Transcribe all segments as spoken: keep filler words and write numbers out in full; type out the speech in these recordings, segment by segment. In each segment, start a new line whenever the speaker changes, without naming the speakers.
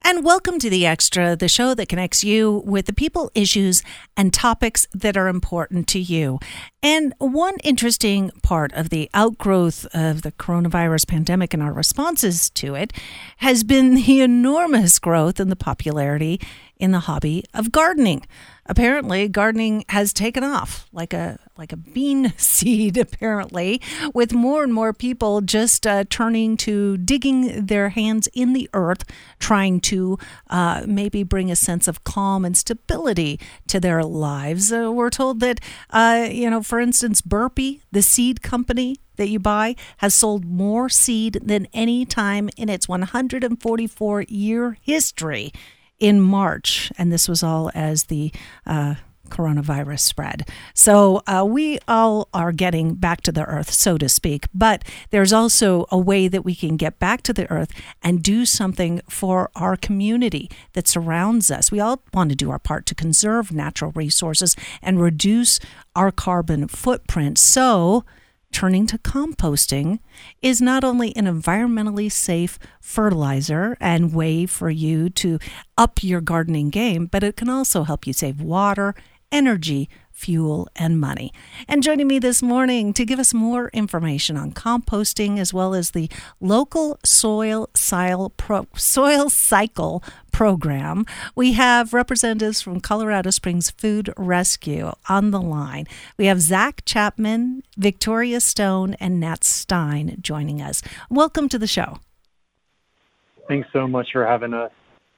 And welcome to The Extra, the show that connects you with the people, issues, and topics that are important to you. And one interesting part of the outgrowth of the coronavirus pandemic and our responses to it has been the enormous growth in the popularity in the hobby of gardening. Apparently, gardening has taken off like a like a bean seed, apparently, with more and more people just uh, turning to digging their hands in the earth, trying to uh, maybe bring a sense of calm and stability to their lives. Uh, we're told that, uh, you know, for instance, Burpee, the seed company that you buy, has sold more seed than any time in its one hundred forty-four year history in March, and this was all as the uh, coronavirus spread. So uh, we all are getting back to the earth, so to speak, but there's also a way that we can get back to the earth and do something for our community that surrounds us. We all want to do our part to conserve natural resources and reduce our carbon footprint. So turning to composting is not only an environmentally safe fertilizer and way for you to up your gardening game, but it can also help you save water, energy, fuel, and money. And joining me this morning to give us more information on composting as well as the local soil cycle, pro, soil cycle program, we have representatives from Colorado Springs Food Rescue on the line. We have Zach Chapman, Victoria Stone, and Nat Stein joining us. Welcome to the show.
Thanks so much for having us.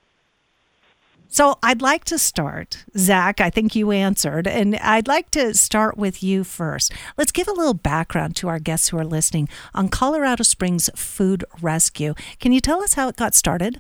So I'd like to start, Zach, I think you answered, and I'd like to start with you first. Let's give a little background to our guests who are listening on Colorado Springs Food Rescue. Can you tell us how it got started?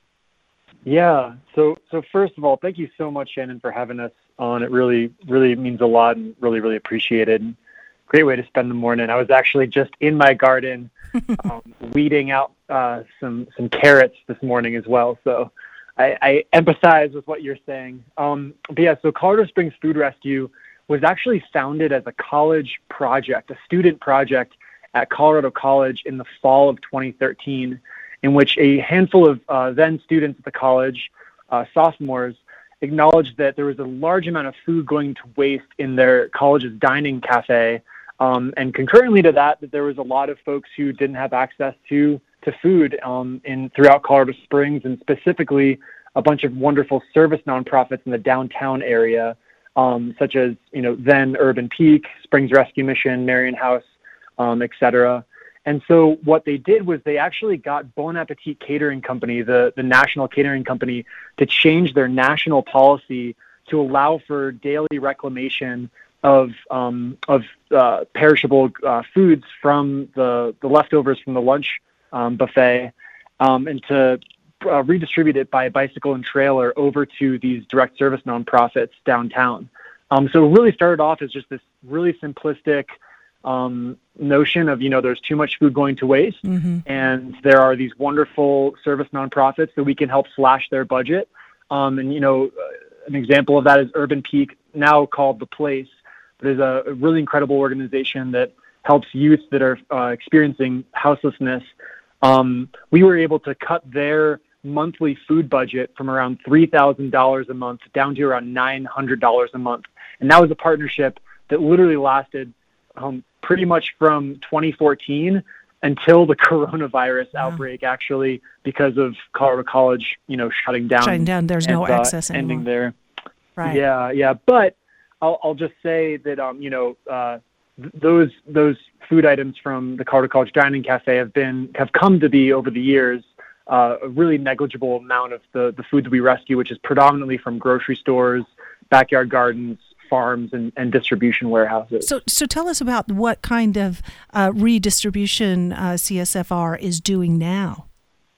Yeah, so so first of all, thank you so much, Shannon, for having us on. It really, really means a lot and really, really appreciated. Great way to spend the morning. I was actually just in my garden um, weeding out uh, some, some carrots this morning as well, so I, I empathize with what you're saying. Um, but yeah, so Colorado Springs Food Rescue was actually founded as a college project, a student project at Colorado College in the fall of twenty thirteen, in which a handful of uh, then students at the college, uh, sophomores, acknowledged that there was a large amount of food going to waste in their college's dining cafe. Um, and concurrently to that, that there was a lot of folks who didn't have access to to food um, in throughout Colorado Springs, and specifically a bunch of wonderful service nonprofits in the downtown area, um, such as you know then Urban Peak, Springs Rescue Mission, Marion House, um, et cetera. And so what they did was they actually got Bon Appetit Catering Company, the, the national catering company, to change their national policy to allow for daily reclamation of um, of uh, perishable uh, foods from the, the leftovers from the lunch um, buffet, um, and to uh, redistribute it by bicycle and trailer over to these direct service nonprofits downtown. Um, so it really started off as just this really simplistic um, notion of, you know, there's too much food going to waste, mm-hmm. and there are these wonderful service nonprofits that we can help slash their budget. Um, and, you know, an example of that is Urban Peak, now called The Place. But is a, a really incredible organization that helps youth that are uh, experiencing houselessness. Um, we were able to cut their monthly food budget from around three thousand dollars a month down to around nine hundred dollars a month. And that was a partnership that literally lasted um, pretty much from twenty fourteen until the coronavirus yeah. outbreak, actually, because of Colorado College, you know, shutting down.
Shutting down. There's
and,
no
uh,
access anymore.
Ending there.
Right.
Yeah, yeah. But I'll, I'll just say that, um, you know, uh, th- those those food items from the Colorado College Dining Cafe have been have come to be over the years uh, a really negligible amount of the, the food that we rescue, which is predominantly from grocery stores, backyard gardens, farms, and, and distribution warehouses.
So, so tell us about what kind of uh, redistribution uh, C S F R is doing now.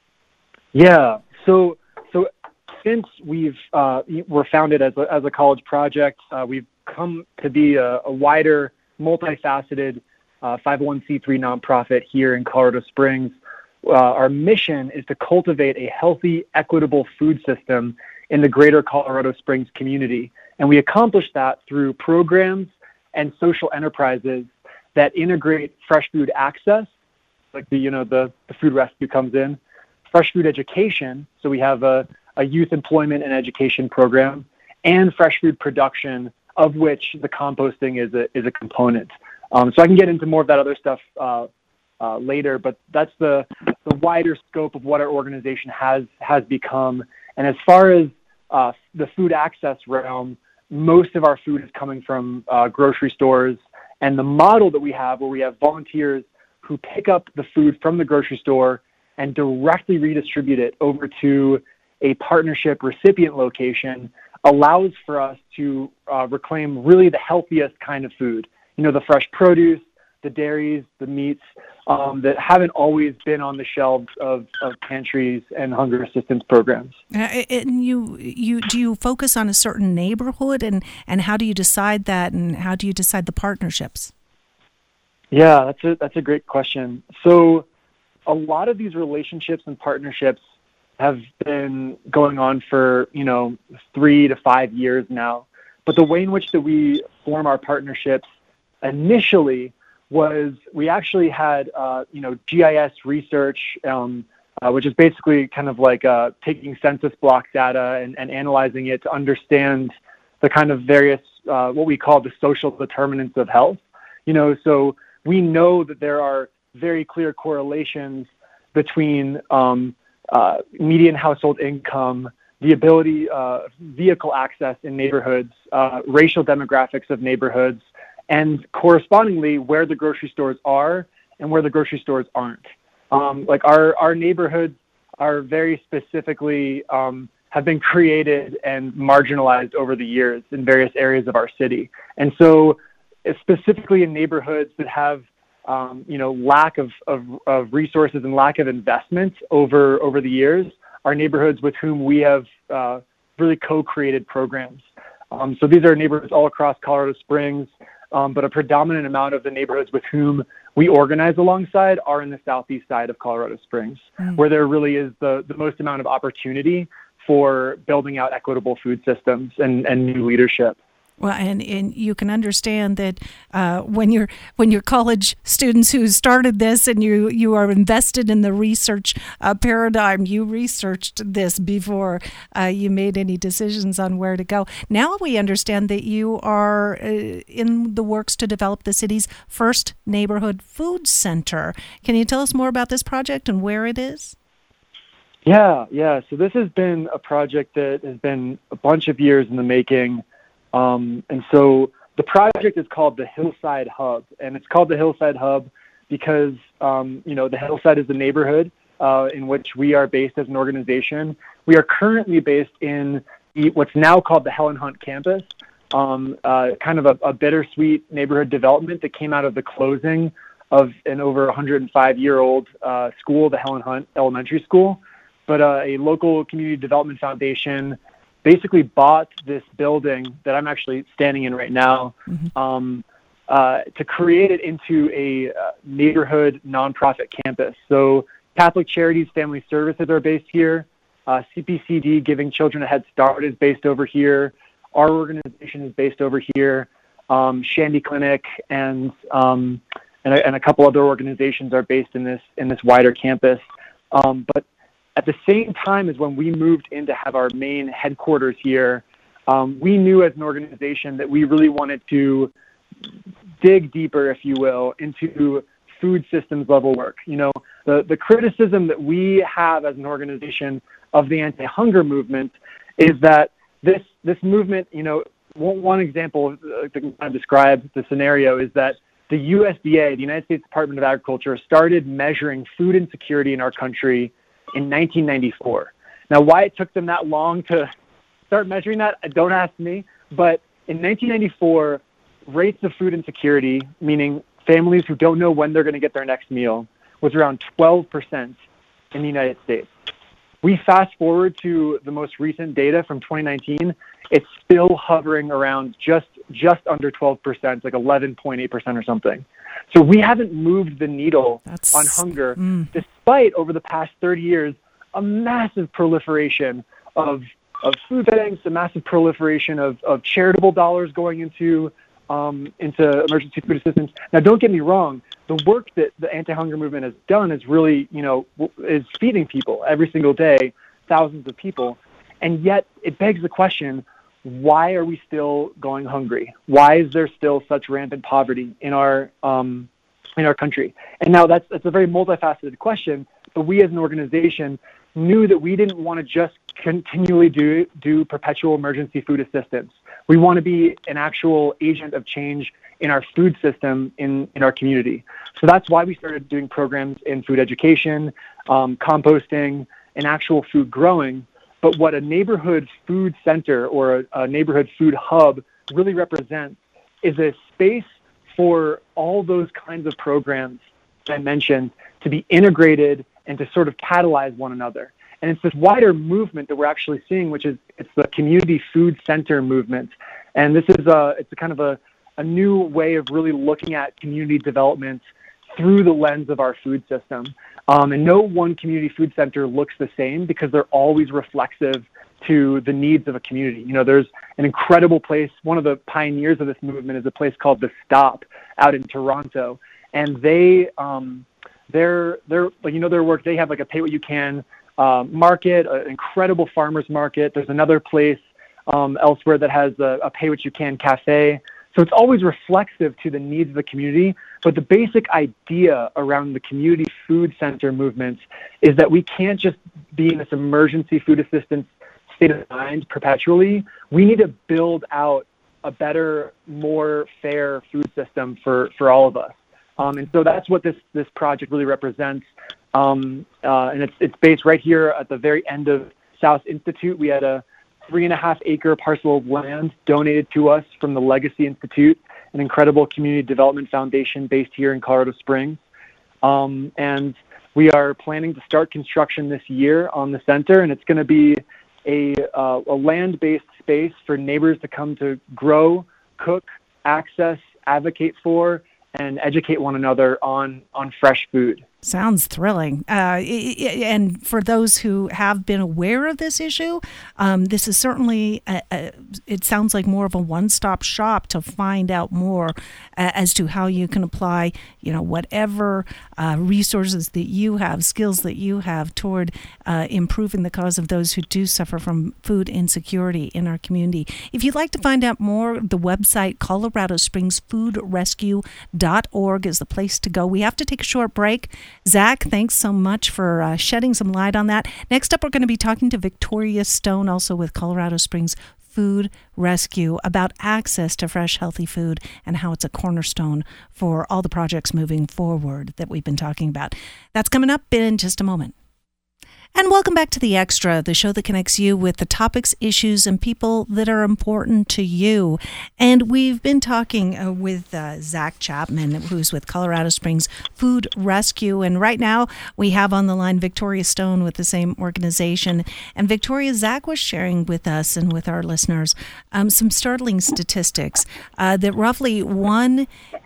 Yeah. So, so. Since we've uh, we're founded as a, as a college project, uh, we've come to be a, a wider, multifaceted uh, five oh one c three nonprofit here in Colorado Springs. Uh, our mission is to cultivate a healthy, equitable food system in the greater Colorado Springs community, and we accomplish that through programs and social enterprises that integrate fresh food access, like the you know the, the food rescue comes in, fresh food education. So we have a, a youth employment and education program, and fresh food production, of which the composting is a is a component. Um, so I can get into more of that other stuff uh, uh, later, but that's the the wider scope of what our organization has has become. And as far as uh, the food access realm, most of our food is coming from uh, grocery stores. And the model that we have, where we have volunteers who pick up the food from the grocery store and directly redistribute it over to a partnership recipient location, allows for us to uh, reclaim really the healthiest kind of food. You know, the fresh produce, the dairies, the meats um, that haven't always been on the shelves of, of pantries and hunger assistance programs.
Uh, and you, you, do you focus on a certain neighborhood, and, and how do you decide that, and how do you decide the partnerships?
Yeah, that's a that's a great question. So, a lot of these relationships and partnerships have been going on for, you know, three to five years now. But the way in which that we form our partnerships initially was we actually had, uh, you know, G I S research, um, uh, which is basically kind of like uh, taking census block data and, and analyzing it to understand the kind of various, uh, what we call the social determinants of health. You know, so we know that there are very clear correlations between um, uh, median household income, the ability, uh, vehicle access in neighborhoods, uh, racial demographics of neighborhoods, and correspondingly where the grocery stores are and where the grocery stores aren't. Um, like our, our neighborhoods are very specifically um, have been created and marginalized over the years in various areas of our city. And so specifically in neighborhoods that have um, you know, lack of, of, of resources and lack of investment over, over the years, are neighborhoods with whom we have uh, really co-created programs. Um, so these are neighborhoods all across Colorado Springs, um, but a predominant amount of the neighborhoods with whom we organize alongside are in the southeast side of Colorado Springs, mm. where there really is the, the most amount of opportunity for building out equitable food systems and, and new leadership.
Well, and, and you can understand that uh, when you're when you're college students who started this, and you, you are invested in the research uh, paradigm, you researched this before uh, you made any decisions on where to go. Now we understand that you are uh, in the works to develop the city's first neighborhood food center. Can you tell us more about this project and where it is?
Yeah, yeah. So this has been a project that has been a bunch of years in the making. Um, and so the project is called the Hillside Hub, and it's called the Hillside Hub because, um, you know, the Hillside is the neighborhood uh, in which we are based as an organization. We are currently based in the, what's now called the Helen Hunt campus, um, uh, kind of a, a bittersweet neighborhood development that came out of the closing of an over one hundred five year old uh, school, the Helen Hunt Elementary School. But uh, a local community development foundation basically bought this building that I'm actually standing in right now, mm-hmm. um, uh, to create it into a uh, neighborhood nonprofit campus. So Catholic Charities Family Services are based here. Uh, C P C D, Giving Children a Head Start, is based over here. Our organization is based over here. Um, Shandy Clinic and um, and, a, and a couple other organizations are based in this in this wider campus. Um, but at the same time as when we moved in to have our main headquarters here, um, we knew as an organization that we really wanted to dig deeper, if you will, into food systems level work. You know, the, the criticism that we have as an organization of the anti-hunger movement is that this this movement, you know, one, one example to kind of describe the scenario is that the U S D A, the United States Department of Agriculture, started measuring food insecurity in our country in nineteen ninety-four. Now, why it took them that long to start measuring that, don't ask me. But in nineteen ninety-four, rates of food insecurity, meaning families who don't know when they're going to get their next meal, was around twelve percent in the United States. We fast forward to the most recent data from twenty nineteen, it's still hovering around just just under twelve percent, like eleven point eight percent or something. So we haven't moved the needle That's, on hunger, mm. despite over the past thirty years, a massive proliferation of of food banks, a massive proliferation of, of charitable dollars going into um, into emergency food assistance. Now, don't get me wrong. The work that the anti-hunger movement has done is really, you know, is feeding people every single day, thousands of people. And yet it begs the question, why are we still going hungry? Why is there still such rampant poverty in our um, in our country? And now that's that's a very multifaceted question, but we as an organization knew that we didn't want to just continually do do perpetual emergency food assistance. We want to be an actual agent of change in our food system in, in our community. So that's why we started doing programs in food education, um, composting, and actual food growing. But what a neighborhood food center or a, a neighborhood food hub really represents is a space for all those kinds of programs that I mentioned to be integrated and to sort of catalyze one another. And it's this wider movement that we're actually seeing, which is it's the community food center movement. And this is a, it's a kind of a, a new way of really looking at community development through the lens of our food system. Um, and no one community food center looks the same because they're always reflexive to the needs of a community. You know, there's an incredible place. One of the pioneers of this movement is a place called The Stop out in Toronto. And they, um, they're, they're, like, you know, their work, they have like a pay what you can uh, market, an incredible farmer's market. There's another place um, elsewhere that has a, a pay what you can cafe. So it's always reflexive to the needs of the community. But the basic idea around the community food center movement is that we can't just be in this emergency food assistance state of mind perpetually. We need to build out a better, more fair food system for, for all of us. Um, and so that's what this, this project really represents. Um, uh, and it's, it's based right here at the very end of South Institute. We had a three and a half acre parcel of land donated to us from the Legacy Institute, an incredible community development foundation based here in Colorado Springs. Um, and we are planning to start construction this year on the center, and it's going to be a, uh, a land-based space for neighbors to come to grow, cook, access, advocate for, and educate one another on, on fresh food.
Sounds thrilling. Uh, and for those who have been aware of this issue, um, this is certainly, a, a, it sounds like more of a one-stop shop to find out more uh, as to how you can apply, you know, whatever uh, resources that you have, skills that you have toward uh, improving the cause of those who do suffer from food insecurity in our community. If you'd like to find out more, the website Colorado Springs Food Rescue dot org is the place to go. We have to take a short break. Zach, thanks so much for uh, shedding some light on that. Next up, we're going to be talking to Victoria Stone, also with Colorado Springs Food Rescue, about access to fresh, healthy food and how it's a cornerstone for all the projects moving forward that we've been talking about. That's coming up in just a moment. And welcome back to The Extra, the show that connects you with the topics, issues, and people that are important to you. And we've been talking uh, with uh, Zach Chapman, who's with Colorado Springs Food Rescue. And right now we have on the line Victoria Stone with the same organization. And Victoria, Zach was sharing with us and with our listeners um, some startling statistics uh, that roughly one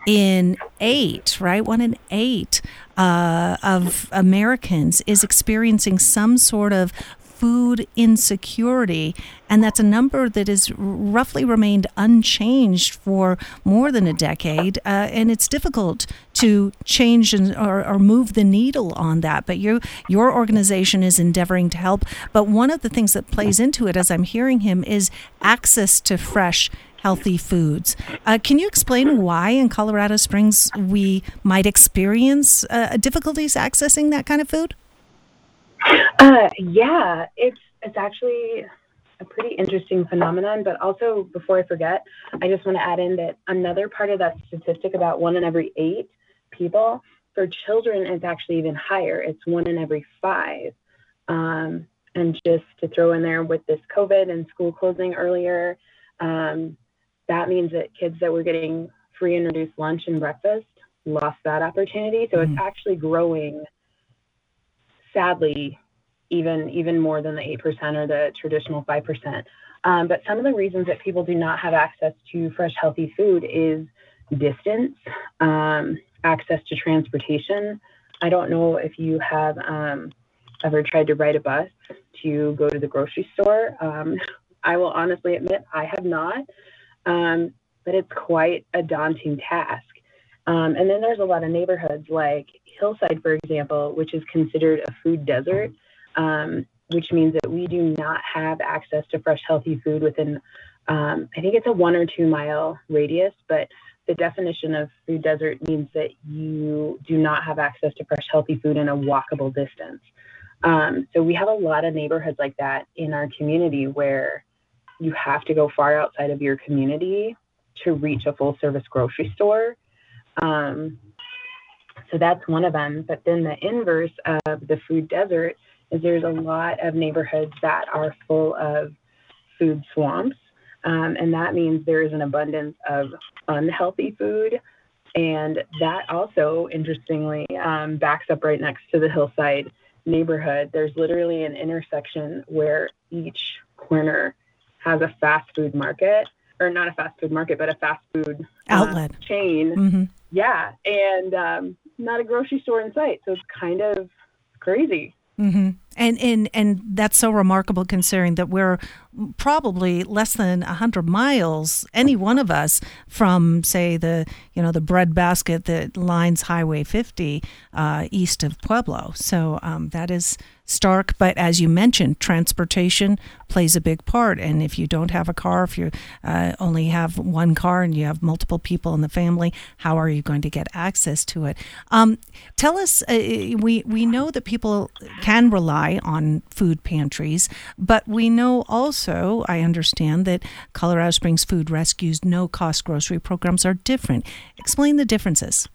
in eight, right? One in eight Uh, of Americans is experiencing some sort of food insecurity, and that's a number that has roughly remained unchanged for more than a decade, uh, and it's difficult to change and, or, or move the needle on that. But you, your organization is endeavoring to help. But one of the things that plays into it, as I'm hearing him, is access to fresh, healthy foods. Uh, can you explain why in Colorado Springs we might experience uh, difficulties accessing that kind of food?
Uh, yeah, it's it's actually a pretty interesting phenomenon, but also, before I forget, I just want to add in that another part of that statistic about one in every eight people, for children, it's actually even higher. It's one in every five. Um, and just to throw in there with this COVID and school closing earlier, um, that means that kids that were getting free and reduced lunch and breakfast lost that opportunity. So mm-hmm. It's actually growing, sadly, even even more than the eight percent or the traditional five percent. Um, but some of the reasons that people do not have access to fresh, healthy food is distance, um, access to transportation. I don't know if you have um, ever tried to ride a bus to go to the grocery store. Um, I will honestly admit I have not. Um, but it's quite a daunting task. Um, and then there's a lot of neighborhoods like Hillside, for example, which is considered a food desert, um, which means that we do not have access to fresh, healthy food within, um, I think it's a one or two mile radius, but the definition of food desert means that you do not have access to fresh, healthy food in a walkable distance. Um, so we have a lot of neighborhoods like that in our community where you have to go far outside of your community to reach a full service grocery store. Um, so that's one of them. But then the inverse of the food desert is there's a lot of neighborhoods that are full of food swamps. Um, and that means there is an abundance of unhealthy food. And that also, interestingly, um, backs up right next to the Hillside neighborhood. There's literally an intersection where each corner has a fast food market, or not a fast food market, but a fast food
outlet
uh, chain.
Mm-hmm.
Yeah, and um, not a grocery store in sight. So it's kind of crazy.
Mm-hmm. And, and and that's so remarkable considering that we're probably less than one hundred miles, any one of us, from, say, the you know the breadbasket that lines Highway fifty uh, east of Pueblo. So um, that is stark. But as you mentioned, transportation plays a big part. And if you don't have a car, if you uh, only have one car and you have multiple people in the family, how are you going to get access to it? Um, tell us, uh, we, we know that people can rely on food pantries, but we know also, I understand, that Colorado Springs Food Rescue's no-cost grocery programs are different. Explain the differences.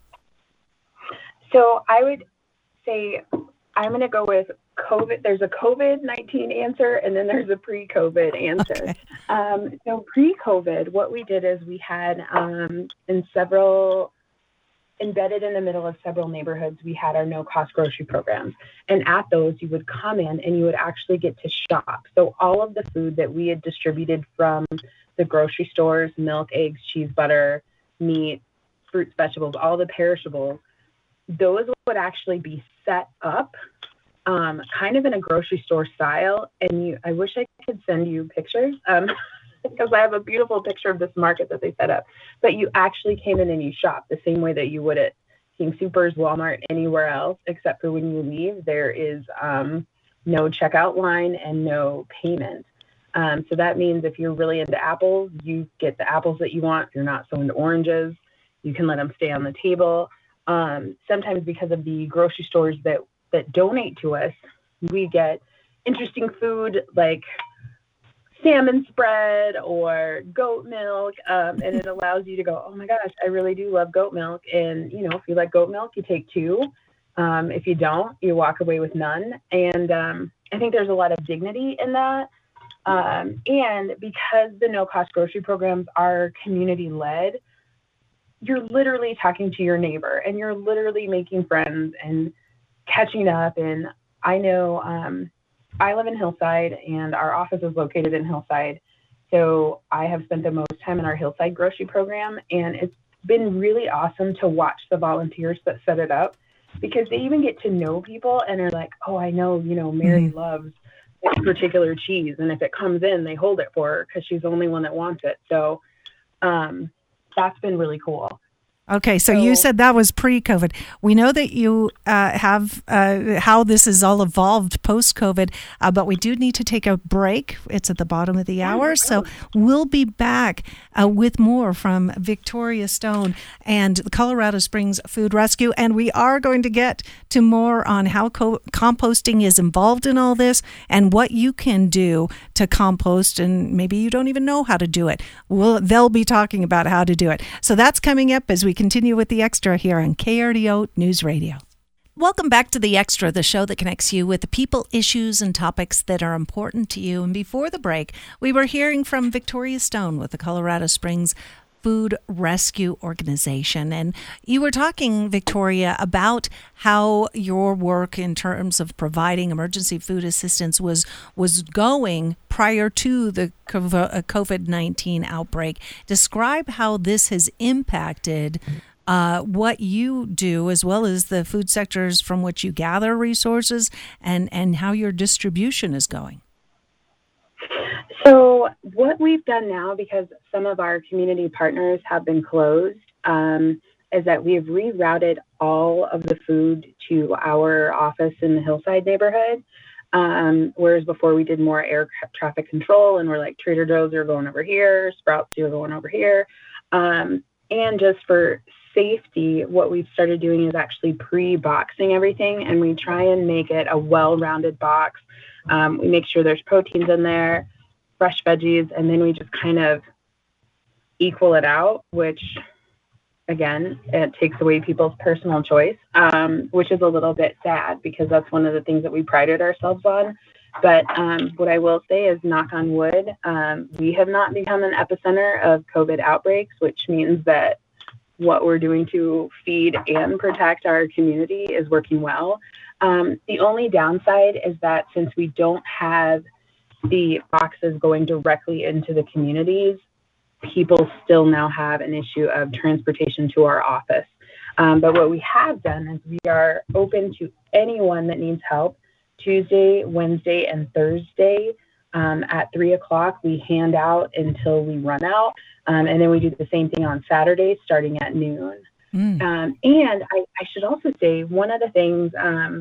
So I would say I'm going to go with COVID. There's a COVID nineteen answer, and then there's a pre-COVID answer.
Okay.
Um, so pre-COVID, what we did is we had um, in several embedded in the middle of several neighborhoods, we had our no-cost grocery programs. And at those, you would come in and you would actually get to shop. So all of the food that we had distributed from the grocery stores, milk, eggs, cheese, butter, meat, fruits, vegetables, all the perishables, those would actually be set up um, kind of in a grocery store style. And you, I wish I could send you pictures. Um, because I have a beautiful picture of this market that they set up. But you actually came in and you shopped the same way that you would at King Soopers, Walmart, anywhere else, except for when you leave, there is um, no checkout line and no payment. Um, so that means if you're really into apples, you get the apples that you want. If you're not so into oranges, you can let them stay on the table. Um, sometimes because of the grocery stores that, that donate to us, we get interesting food like salmon spread or goat milk, um, and it allows you to go, oh my gosh, I really do love goat milk. And, you know, if you like goat milk, you take two. Um, if you don't, you walk away with none. And um, I think there's a lot of dignity in that. Um, and because the no-cost grocery programs are community-led, you're literally talking to your neighbor and you're literally making friends and catching up. And I know um, I live in Hillside and our office is located in Hillside. So I have spent the most time in our Hillside grocery program, and it's been really awesome to watch the volunteers that set it up, because they even get to know people and are like, oh, I know, you know, Mary mm-hmm. loves this particular cheese. And if it comes in, they hold it for her because she's the only one that wants it. So um, that's been really cool.
Okay, so, so you said that was pre-COVID. We know that you uh, have uh, how this has all evolved post-COVID, uh, but we do need to take a break. It's at the bottom of the hour, so we'll be back uh, with more from Victoria Stone and the Colorado Springs Food Rescue, and we are going to get to more on how co- composting is involved in all this and what you can do to compost, and maybe you don't even know how to do it. We'll, they'll be talking about how to do it. So that's coming up as we continue with the Extra here on K R D O News Radio. Welcome back to the Extra, the show that connects you with the people, issues, and topics that are important to you. And before the break, we were hearing from Victoria Stone with the Colorado Springs Food Rescue Organization. And you were talking, Victoria, about how your work in terms of providing emergency food assistance was was going prior to the COVID nineteen outbreak. Describe how this has impacted uh, what you do, as well as the food sectors from which you gather resources, and, and how your distribution is going.
So So what we've done now, because some of our community partners have been closed, um, is that we've rerouted all of the food to our office in the Hillside neighborhood. Um, whereas before we did more air traffic control and we're like, Trader Joe's are going over here, Sprouts are going over here. Um, and just for safety, what we've started doing is actually pre-boxing everything, and we try and make it a well-rounded box. Um, we make sure there's proteins in there, fresh veggies, and then we just kind of equal it out, which again, it takes away people's personal choice, um, which is a little bit sad because that's one of the things that we prided ourselves on. But um, what I will say is, knock on wood, um, we have not become an epicenter of COVID outbreaks, which means that what we're doing to feed and protect our community is working well. Um, the only downside is that since we don't have the boxes going directly into the communities, people still now have an issue of transportation to our office. Um, but what we have done is we are open to anyone that needs help. Tuesday, Wednesday, and Thursday um, at three o'clock, we hand out until we run out. Um, and then we do the same thing on Saturdays starting at noon. Mm. Um, and I, I should also say one of the things um,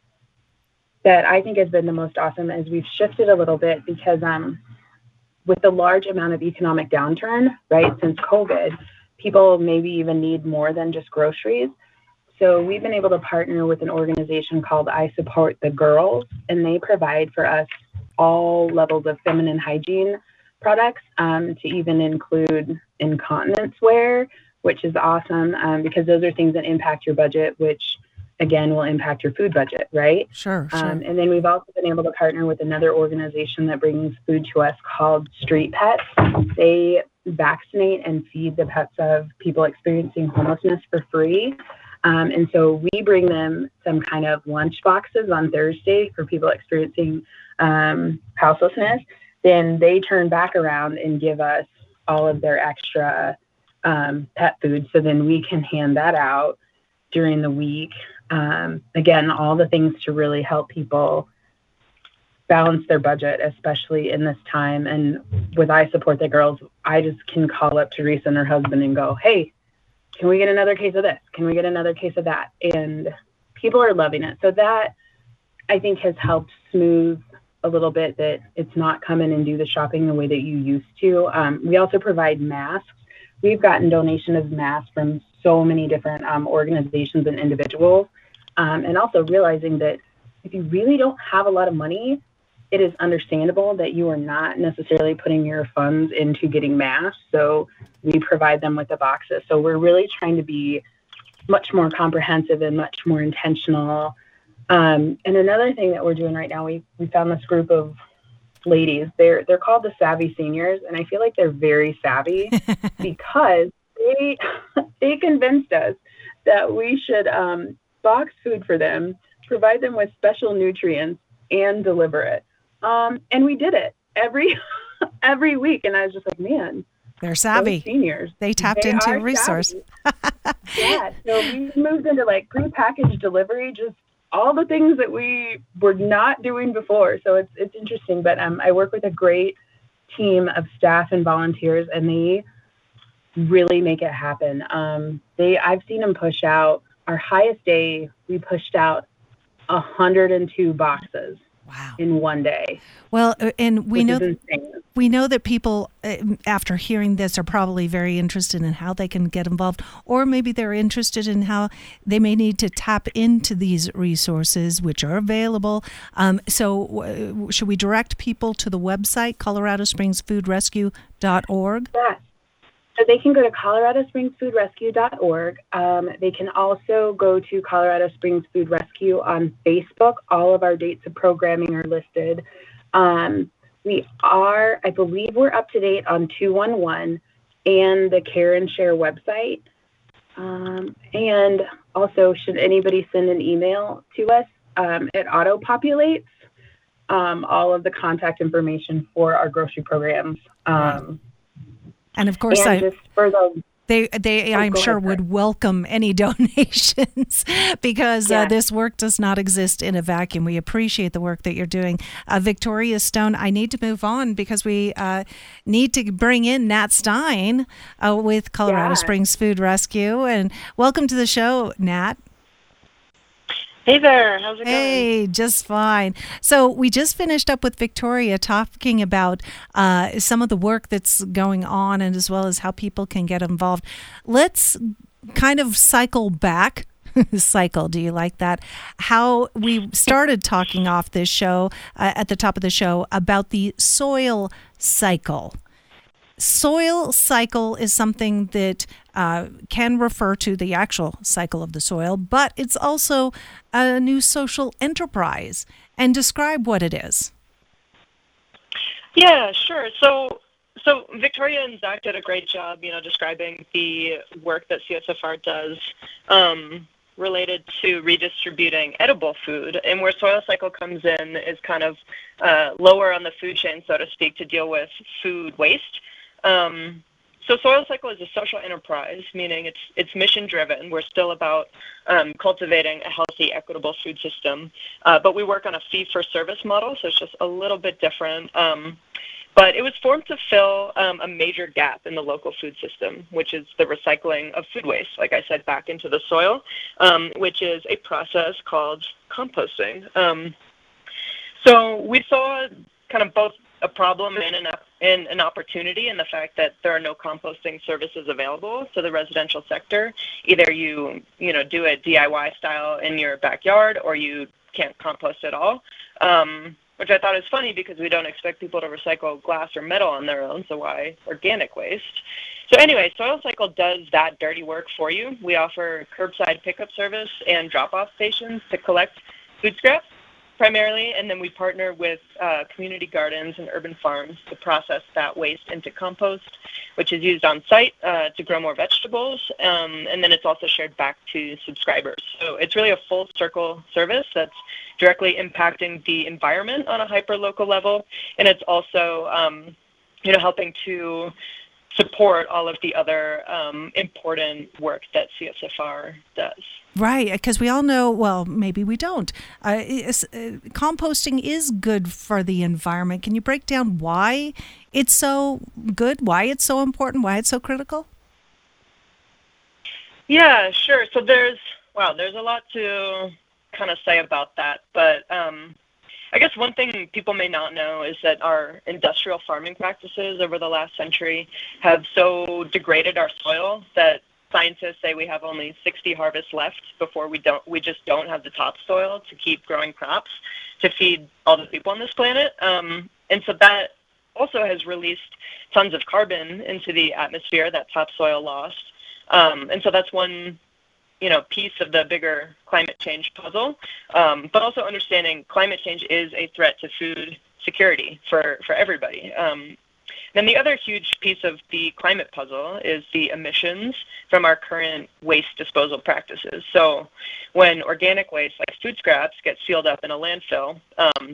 that I think has been the most awesome is we've shifted a little bit because um, with the large amount of economic downturn, right, since COVID, people maybe even need more than just groceries. So we've been able to partner with an organization called I Support the Girls, and they provide for us all levels of feminine hygiene products, um, to even include incontinence wear, which is awesome um, because those are things that impact your budget, which again will impact your food budget, right?
Sure, sure.
Um, and then we've also been able to partner with another organization that brings food to us called Street Pets. They vaccinate and feed the pets of people experiencing homelessness for free. Um, and so we bring them some kind of lunch boxes on Thursday for people experiencing um, houselessness. Then they turn back around and give us all of their extra um, pet food. So then we can hand that out during the week. Um, again, all the things to really help people balance their budget, especially in this time. And with I Support the Girls, I just can call up Teresa and her husband and go, hey, can we get another case of this? Can we get another case of that? And people are loving it. So that, I think, has helped smooth a little bit that it's not come in and do the shopping the way that you used to. Um, we also provide masks. We've gotten donation of masks from so many different um, organizations and individuals. Um, and also realizing that if you really don't have a lot of money, it is understandable that you are not necessarily putting your funds into getting masks. So we provide them with the boxes. So we're really trying to be much more comprehensive and much more intentional. Um, and another thing that we're doing right now, we we found this group of ladies. They're they're called the Savvy Seniors, and I feel like they're very savvy because they they convinced us that we should um, box food for them, provide them with special nutrients, and deliver it. Um, and we did it every every week, and I was just like, man,
they're savvy.
Seniors,
they tapped
they
into a resource.
Yeah, so we moved into like prepackaged delivery, just all the things that we were not doing before. So it's it's interesting, but um, I work with a great team of staff and volunteers, and they really make it happen. Um, they I've seen them push out. Our highest day, we pushed out one hundred two boxes.
Wow.
In one day.
Well, and we know
insane.
we know that people, uh, after hearing this, are probably very interested in how they can get involved, or maybe they're interested in how they may need to tap into these resources, which are available. Um, so, uh, should we direct people to the website, colorado springs food rescue dot org?
Yeah. So they can go to colorado springs food rescue dot org. Um, they can also go to Colorado Springs Food Rescue on Facebook. All of our dates of programming are listed. Um, we are, I believe we're up to date on two one one and the Care and Share website. Um, and also, should anybody send an email to us, um, it auto-populates um, all of the contact information for our grocery programs. Um,
And of course,
and
I,
just for the
They, they,
Oh,
I'm
go
sure,
ahead,
would welcome any donations because
Yeah.
uh, this work does not exist in a vacuum. We appreciate the work that you're doing. Uh, Victoria Stone, I need to move on because we uh, need to bring in Nat Stein uh, with Colorado
Yeah.
Springs Food Rescue. And welcome to the show, Nat.
Hey there, how's it going?
Hey, just fine. So we just finished up with Victoria talking about uh, some of the work that's going on and as well as how people can get involved. Let's kind of cycle back. Cycle, do you like that? How we started talking off this show, uh, at the top of the show, about the soil cycle. Soil cycle is something that uh, can refer to the actual cycle of the soil, but it's also a new social enterprise. And describe what it is.
Yeah, sure. So, so Victoria and Zach did a great job, you know, describing the work that C S F R does um, related to redistributing edible food, and where Soil Cycle comes in is kind of uh, lower on the food chain, so to speak, to deal with food waste. Um, so Soil Cycle is a social enterprise, meaning it's it's mission driven. We're still about um, cultivating a healthy, equitable food system, uh, but we work on a fee for service model, so it's just a little bit different. Um, but it was formed to fill um, a major gap in the local food system, which is the recycling of food waste, like I said, back into the soil, um, which is a process called composting. Um, so we saw kind of both a problem and an, and an opportunity in the fact that there are no composting services available to the residential sector. Either you, you know, do it D I Y style in your backyard, or you can't compost at all, um, which I thought is funny because we don't expect people to recycle glass or metal on their own, so why organic waste? So anyway, Soil Cycle does that dirty work for you. We offer curbside pickup service and drop-off stations to collect food scraps primarily, and then we partner with uh, community gardens and urban farms to process that waste into compost, which is used on site uh, to grow more vegetables, um, and then it's also shared back to subscribers. So it's really a full circle service that's directly impacting the environment on a hyper-local level, and it's also um, you know, helping to support all of the other um, important work that C S F R does.
Right, because we all know, well, maybe we don't. Uh, it's, uh, composting is good for the environment. Can you break down why it's so good, why it's so important, why it's so critical?
Yeah, sure. So there's, wow, there's a lot to kind of say about that, but um, I guess one thing people may not know is that our industrial farming practices over the last century have so degraded our soil that scientists say we have only sixty harvests left before we don't we just don't have the topsoil to keep growing crops to feed all the people on this planet. Um, and so that also has released tons of carbon into the atmosphere, that topsoil lost. Um, and so that's one you know, piece of the bigger climate change puzzle, um, but also understanding climate change is a threat to food security for, for everybody. Um, then the other huge piece of the climate puzzle is the emissions from our current waste disposal practices. So when organic waste like food scraps gets sealed up in a landfill, um,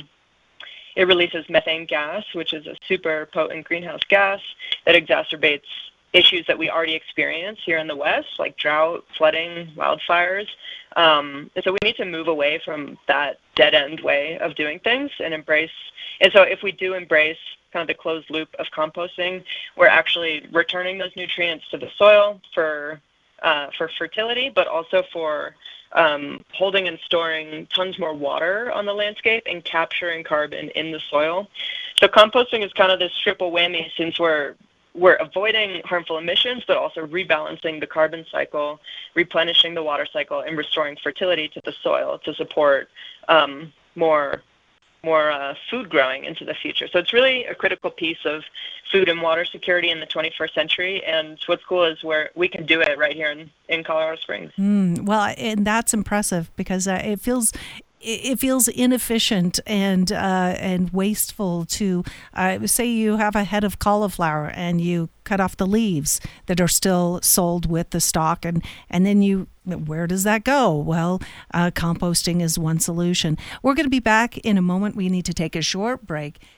it releases methane gas, which is a super potent greenhouse gas that exacerbates issues that we already experience here in the West, like drought, flooding, wildfires. Um, and so we need to move away from that dead-end way of doing things and embrace. And so if we do embrace kind of the closed loop of composting, we're actually returning those nutrients to the soil for uh, for fertility, but also for um, holding and storing tons more water on the landscape and capturing carbon in the soil. So composting is kind of this triple whammy, since we're We're avoiding harmful emissions, but also rebalancing the carbon cycle, replenishing the water cycle, and restoring fertility to the soil to support um, more, more uh, food growing into the future. So it's really a critical piece of food and water security in the twenty-first century. And what's cool is where we can do it right here in, in Colorado Springs.
Mm, well, and that's impressive because uh, it feels it feels inefficient and uh, and wasteful to uh, say you have a head of cauliflower and you cut off the leaves that are still sold with the stalk, and and then you where does that go? Well, uh, composting is one solution. We're going to be back in a moment. We need to take a short break.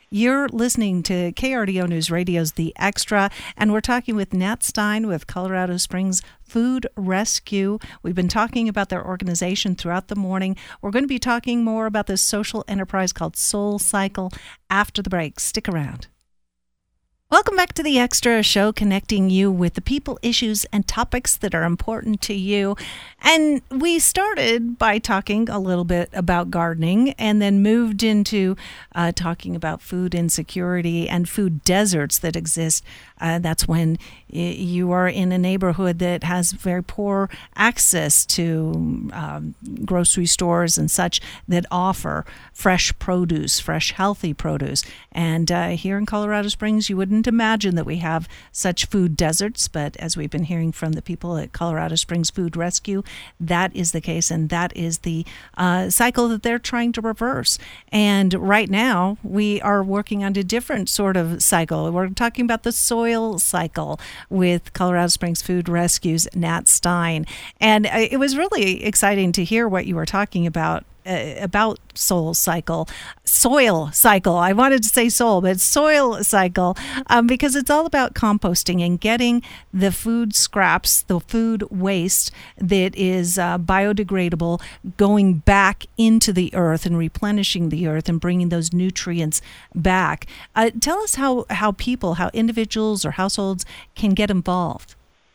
You're listening to K R D O News Radio's The Extra, and we're talking with Nat Stein with Colorado Springs Food Rescue. We've been talking about their organization throughout the morning. We're going to be talking more about this social enterprise called Soul Cycle after the break. Stick around. Welcome back to The Extra, show connecting you with the people, issues, and topics that are important to you. And we started by talking a little bit about gardening and then moved into uh, talking about food insecurity and food deserts that exist. Uh, that's when you are in a neighborhood that has very poor access to um, grocery stores and such that offer fresh produce, fresh, healthy produce. And uh, here in Colorado Springs, you wouldn't imagine that we have such food deserts, but as we've been hearing from the people at Colorado Springs Food Rescue, that is the case, and that is the uh, cycle that they're trying to reverse. And right now, we are working on a different sort of cycle. We're talking about the soil cycle with Colorado Springs Food Rescue's Nat Stein. And it was really exciting to hear what you were talking about uh, about soul cycle, soil cycle. I wanted to say soul, but soil cycle, um, because it's all about composting and getting the food scraps, the food waste that is uh, biodegradable, going back into the earth and replenishing the earth and bringing those nutrients back. Uh, tell us how, how people, how individuals or households can get involved.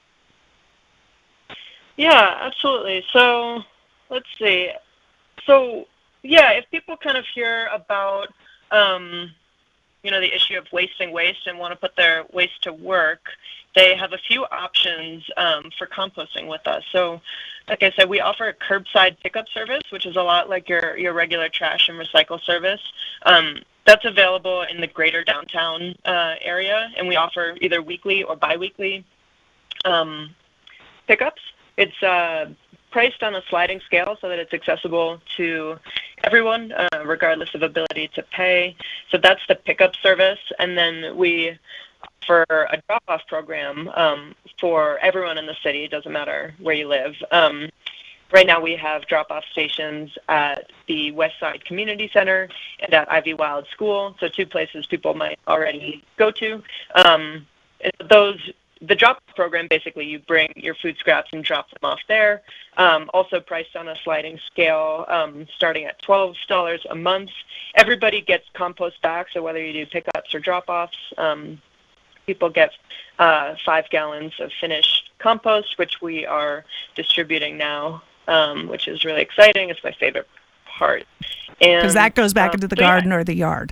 Yeah, absolutely. So let's see. So, yeah, if people kind of hear about, um, you know, the issue of wasting waste and want to put their waste to work, they have a few options um, for composting with us. So, like I said, we offer a curbside pickup service, which is a lot like your, your regular trash and recycle service. Um, that's available in the greater downtown uh, area, and we offer either weekly or biweekly um, pickups. It's uh, priced on a sliding scale so that it's accessible to everyone, uh, regardless of ability to pay. So that's the pickup service. And then we offer a drop-off program um, for everyone in the city. It doesn't matter where you live. Um, right now we have drop-off stations at the West Side Community Center and at Ivy Wild School, so two places people might already go to. Um, those The drop program, basically, you bring your food scraps and drop them off there. Um, also priced on a sliding scale, um, starting at twelve dollars a month. Everybody gets compost back, so whether you do pickups or drop-offs, um, people get uh, five gallons of finished compost, which we are distributing now, um, which is really exciting. It's my favorite part.
Because that goes back um, into the
so
garden
yeah.
or the yard.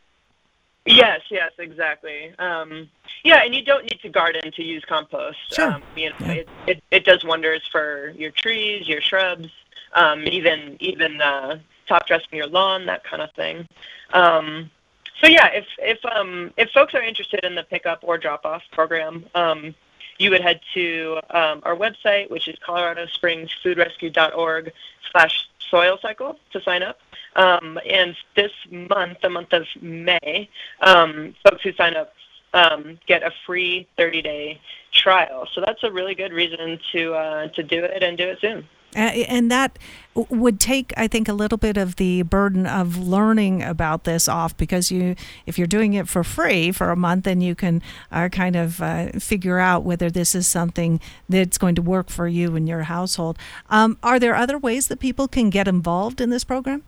Yes, yes, exactly. Um, yeah, and you don't need to garden to use compost.
Sure.
Um, you know,
Yeah.
it, it it does wonders for your trees, your shrubs, um, even even uh, top dressing your lawn, that kind of thing. Um, so yeah, if if um, if folks are interested in the pickup or drop off program, um, you would head to um, our website, which is colorado springs food rescue dot org slash soil cycle to sign up. Um, and this month, the month of May, um, folks who sign up um, get a free thirty-day trial. So that's a really good reason to uh, to do it and do it soon.
And that would take, I think, a little bit of the burden of learning about this off, because you, if you're doing it for free for a month, then you can uh, kind of uh, figure out whether this is something that's going to work for you and your household. Um, are there other ways that people can get involved in this program?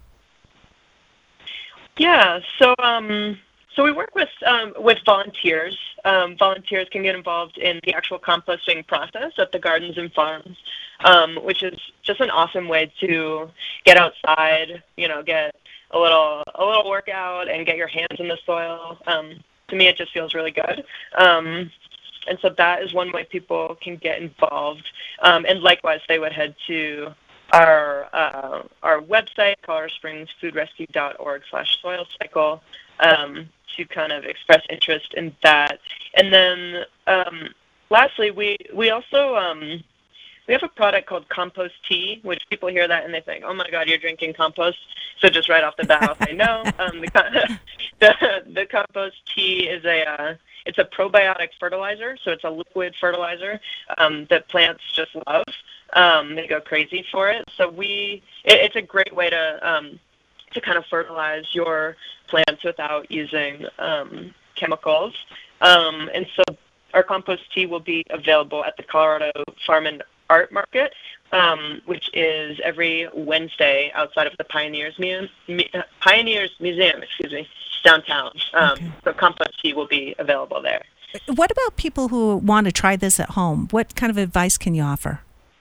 Yeah, so um, so we work with um, with volunteers. Um, volunteers can get involved in the actual composting process at the gardens and farms, um, which is just an awesome way to get outside, you know, get a little a little workout and get your hands in the soil. Um, to me, it just feels really good. Um, and so that is one way people can get involved. Um, and likewise, they would head to our uh, our website, colorado springs food rescue dot org slash soil cycle, um, to kind of express interest in that. And then um, lastly, we, we also um, we have a product called Compost Tea, which people hear that and they think, oh my God, you're drinking compost. So just right off the bat, I'll say no. Um, the, the, the Compost Tea is a uh, it's a probiotic fertilizer, so it's a liquid fertilizer um, that plants just love. Um, they go crazy for it. So we, it, it's a great way to um, to kind of fertilize your plants without using um, chemicals. Um, and so our compost tea will be available at the Colorado Farm and Art Market, um, which is every Wednesday outside of the Pioneers Museum, Pioneers Museum, excuse me, downtown. Um, okay. So compost tea will be available there.
What about people who want to try this at home? What kind of advice can you offer?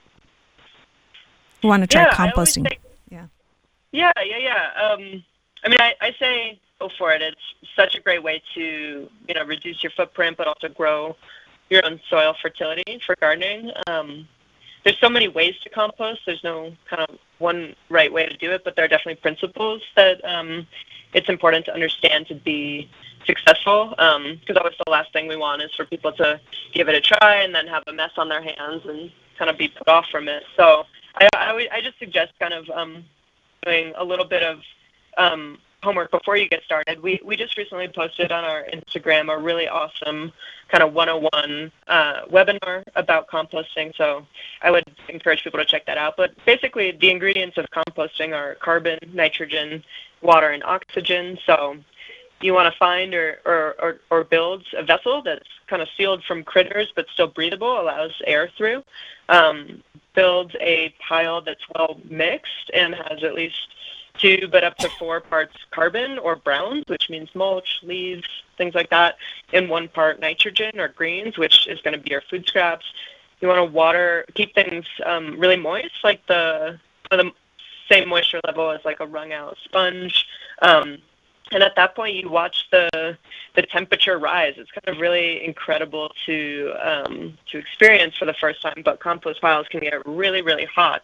Who want to try
yeah,
composting?
Say, yeah, yeah, yeah, yeah. Um, I mean, I, I say go for it. It's such a great way to, you know, reduce your footprint, but also grow your own soil fertility for gardening. Um, there's so many ways to compost. There's no kind of one right way to do it, but there are definitely principles that um, it's important to understand to be successful, because um, always the last thing we want is for people to give it a try and then have a mess on their hands and kind of be put off from it. So I, I, I just suggest kind of um, doing a little bit of um, homework before you get started. We we just recently posted on our Instagram a really awesome kind of one oh one uh, webinar about composting, so I would encourage people to check that out. But basically, the ingredients of composting are carbon, nitrogen, water, and oxygen. So you want to find or, or, or, or build a vessel that's kind of sealed from critters but still breathable, allows air through. Um, build a pile that's well mixed and has at least two but up to four parts carbon or browns, which means mulch, leaves, things like that, and one part nitrogen or greens, which is going to be your food scraps. You want to water, keep things um, really moist, like the, the same moisture level as like a wrung out sponge. Um, and at that point, you watch the the temperature rise. It's kind of really incredible to um, to experience for the first time, but compost piles can get really, really hot.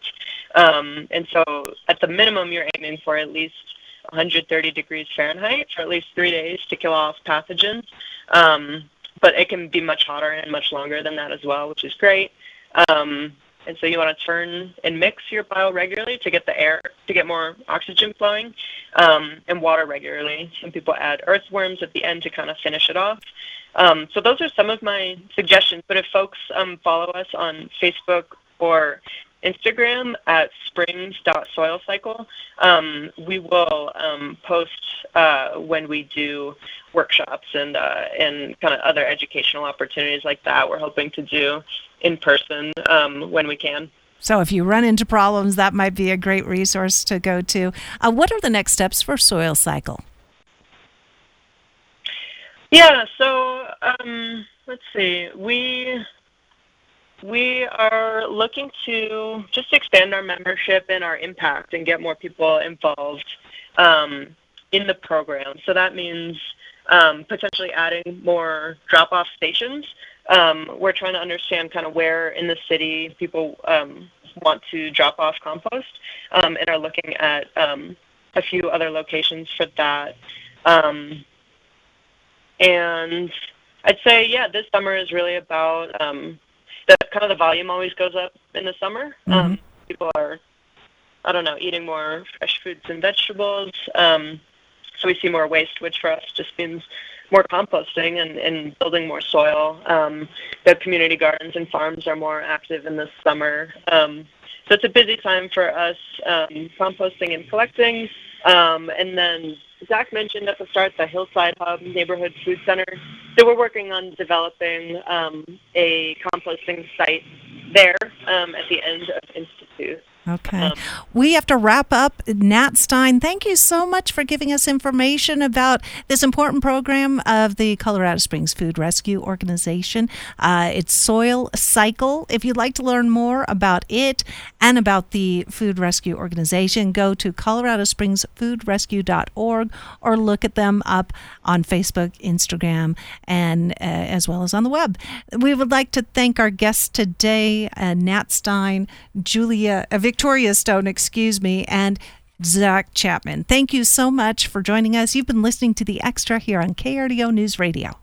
Um, and so at the minimum, you're aiming for at least one hundred thirty degrees Fahrenheit for at least three days to kill off pathogens. Um, but it can be much hotter and much longer than that as well, which is great. Um, and so you want to turn and mix your pile regularly to get the air, to get more oxygen flowing, um, and water regularly. Some people add earthworms at the end to kind of finish it off. Um, so those are some of my suggestions. But if folks um, follow us on Facebook or Instagram at springs dot soil cycle, um, we will um, post uh, when we do workshops and uh, and kind of other educational opportunities like that. We're hoping to do in person um, when we can.
So if you run into problems, that might be a great resource to go to. Uh, what are the next steps for Soil Cycle?
Yeah, so um, let's see. We we are looking to just expand our membership and our impact and get more people involved um, in the program. So that means um, potentially adding more drop-off stations. Um, we're trying to understand kind of where in the city people um, want to drop off compost, um, and are looking at um, a few other locations for that. Um, and I'd say, yeah, this summer is really about um, the kind of the volume always goes up in the summer.
Mm-hmm.
Um, people are, I don't know, eating more fresh fruits and vegetables. Um, so we see more waste, which for us just means more composting and, and building more soil. Um, the community gardens and farms are more active in the summer. Um, so it's a busy time for us um, composting and collecting. Um, and then Zach mentioned at the start the Hillside Hub Neighborhood Food Center. So we're working on developing um, a composting site there um, at the end of Institute.
Okay.
Um,
we have to wrap up. Nat Stein, thank you so much for giving us information about this important program of the Colorado Springs Food Rescue Organization. Uh, it's Soil Cycle. If you'd like to learn more about it and about the Food Rescue Organization, go to colorado springs food rescue dot org or look at them up on Facebook, Instagram, and uh, as well as on the web. We would like to thank our guests today, uh, Nat Stein, Julia, uh, Victoria Stone, excuse me, and Zach Chapman. Thank you so much for joining us. You've been listening to The Extra here on K R D O News Radio.